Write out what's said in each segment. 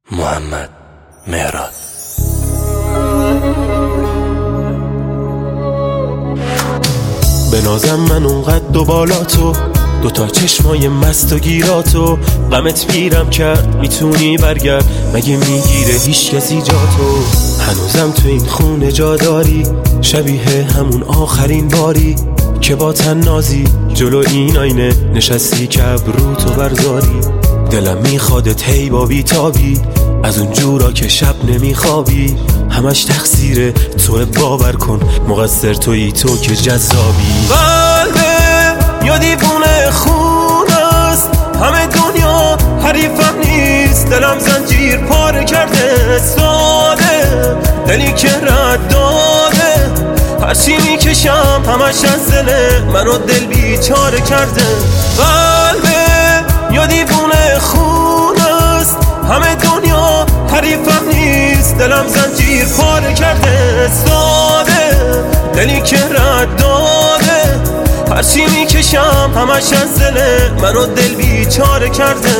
محمد مهراد. به نازم من اونقد و بالا تو، دوتا چشمای مست و گیراتو، غمت پیرم کرد میتونی برگرد، مگه میگیره هیچ کسی جا تو؟ هنوزم تو این خونه جا داری، شبیه همون آخرین باری که با تنازی جلو این آینه نشستی که ابروتو برزاری. دلم میخوادت هی با بیتابی، از اون جورا که شب نمیخوابی، همش تقصیر تو، باور کن مقصر تویی تو که جذابی. قلبه یا دیوونه خون است، همه دنیا حریفم نیست، دلم زنجیر پاره کرده، ساده دلی که رد داده، هرچی میکشم همش از دل منو دل بیچاره کرده. قلبه یا دیوونه خون است، همه دنیا حریفم نیست، دلم زنجیر پاره کرده، ساده دلی که رد داده، هرچی میکشم همش از دل منو دل بیچاره کرده.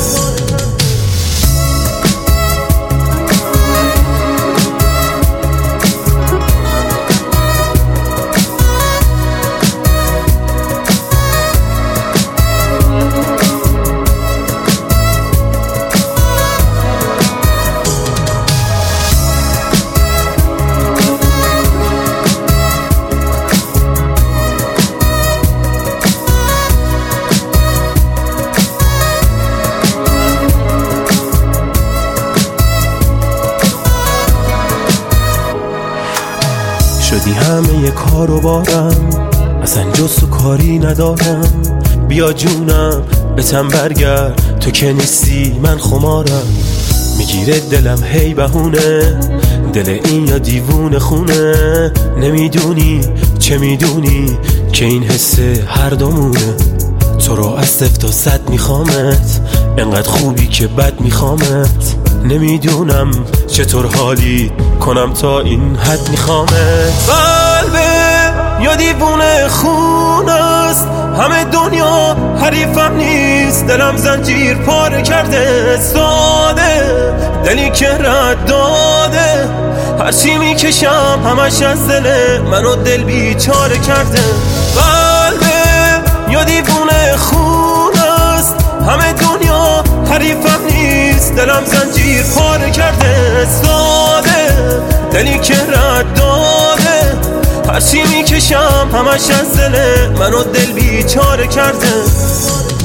شدی همه کارو بارم، اصلا جز تو کاری ندارم، بیا جونم بتم برگرد، تو که نیستی من خمارم. میگیره دلم هی بهونه، دل این یا دیوونه خونه، نمیدونی چه میدونی که این حسه هر دومونه. تو رو از 0 تا 100 میخوامت، انقدر خوبی که بد میخوامت، نمیدونم چطور حالی کنم تا این حد میخوامت. قلبه یا دیوونه خون است، همه دنیا حریفم نیست، دلم زنجیر پاره کرده، ساده دلی که رد داده، هرچی میکشم همش از دل منو دل بیچاره کرده. قلبه یا دیوونه خون است، همه دنیا حریفم نیست، دلم زنجیر پاره کرده، ساده دلی که رد داده، هرچی میکشم همش از دل منو دل بیچاره کرده.